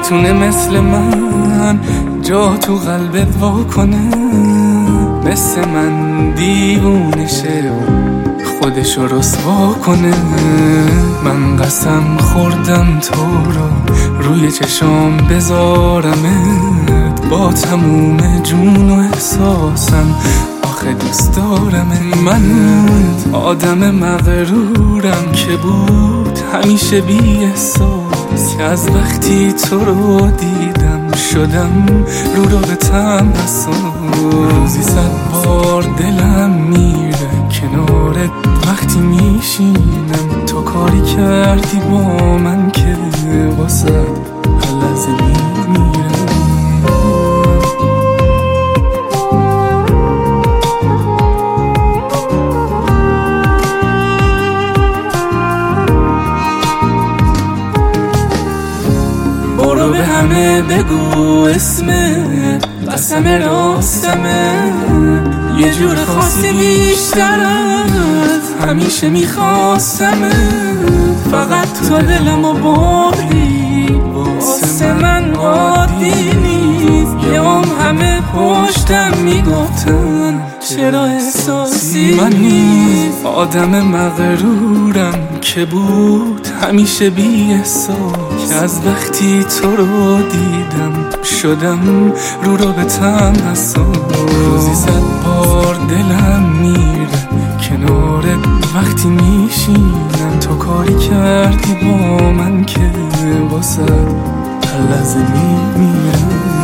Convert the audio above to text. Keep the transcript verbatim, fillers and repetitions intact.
میتونه مثل من جا تو قلبت وا کنه، مثل من دیوونه شه و خودشو رسوا کنه. من قسم خوردم تو رو روی چشام بذارمت، با تموم جون و احساسم آخه دوست دارمت. من آدم مغرورم که بود همیشه بی احساس، که از وقتی تو رو دیدم شدم رو رو به تم حساس. روزی صد بار دلم میره کنارت وقتی میشینم، تو کاری کردی با من که واسه هر لحظه میمیرم. برو به همه بگو اسمت، قسم راستمه، یه جور خاصی بیشتر از همیشه میخواستمه. فقط تو دلمو بردی، واسه من عادی نیست. یه عمر همه پشتم میگفتن چرا احساسی من نیست. آدم مغرورم که بود همیشه بی احساس، که از وقتی تو رو دیدم شدم رو رو به تم حساس. روزی صد بار دلم میره کنارت وقتی میشینم، تو کاری کردی با من که واسه هر لحظه میمیرم.